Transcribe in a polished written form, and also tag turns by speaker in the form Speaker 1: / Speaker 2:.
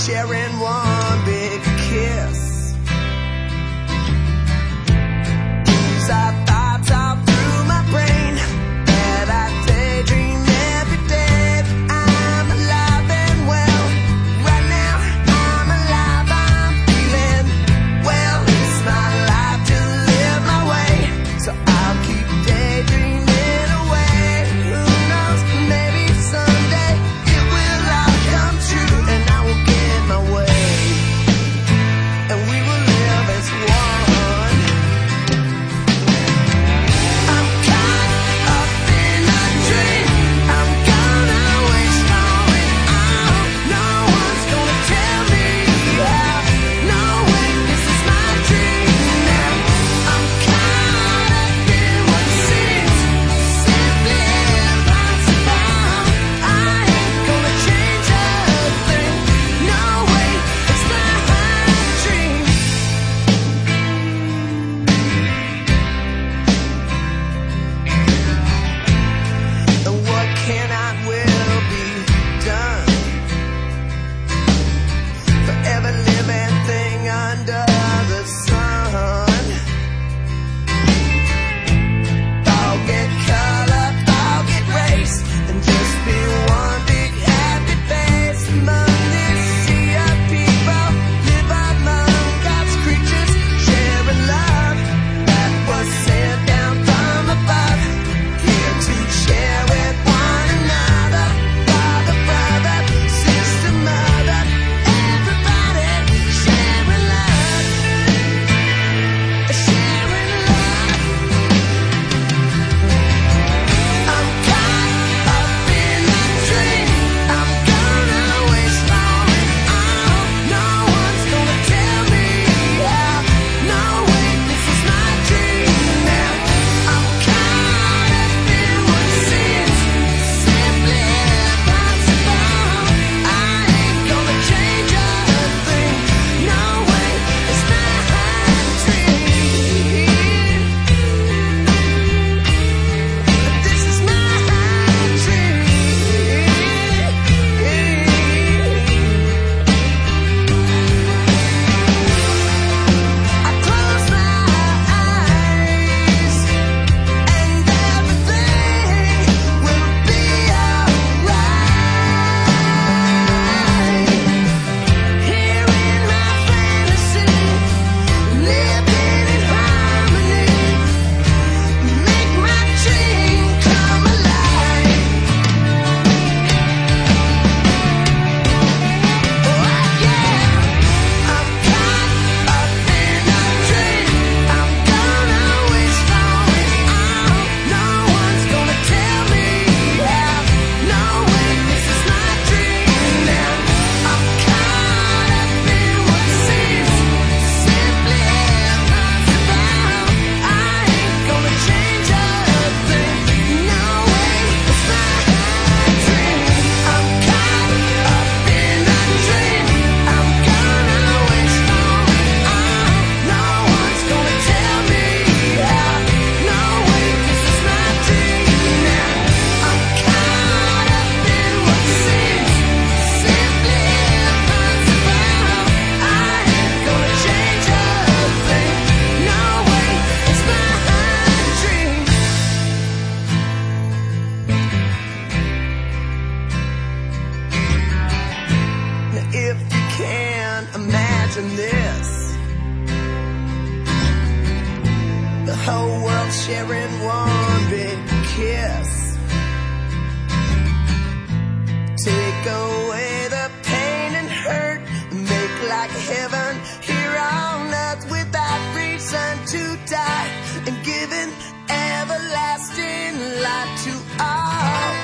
Speaker 1: sharing one big kiss. These are thoughts all through my brain that I daydream every day. I'm alive and well. Right now I'm alive, I'm feeling well. It's my life to live my way, so I'll keep daydreaming away. Who knows, maybe someday it will all come true, and I will get my way, and we will live as one. I'm caught up in a dream. I'm gonna waste all it all. No one's gonna tell me how. No way, this is my dream now. I'm caught up in what seems simply impossible. I ain't gonna change a thing. No way, it's my dream. And what cannot will be done for every living thing under the sun. I'll get caught up, I'll get raced, and just be one big happy face among this sea of people. Live among God's creatures, sharing love that was sent down from above. Here to share with one another, father, brother, sister, mother, everybody sharing love, sharing love. I'm caught up in a dream. I'm gonna waste all it all. No one's gonna tell me how. No way, this is my dream now. I'm caught up in what seems simply impossible. I ain't gonna change a thing. No way, it's my dream. This is my dream. I close my eyes and everything will be alright. Here in my fantasy, living in harmony, make my dream come alive. Oh yeah, I'm caught up in a dream. I'm gonna waste all it all. No one's gonna tell me how. No way, this is my dream now. I'm caught up in what seems simply impossible. I ain't gonna change a thing. No way, it's my dream. I'm caught up in a dream. I'm gonna waste all it all. No one's gonna tell me how. No way, this is my dream now. I'm caught up in what seems simply impossible. I ain't gonna change a thing. No way, it's my dream. Now if you can imagine this, the whole world sharing one big kiss. Take away the pain and hurt, make like heaven here on earth without reason to die, and giving everlasting life to all.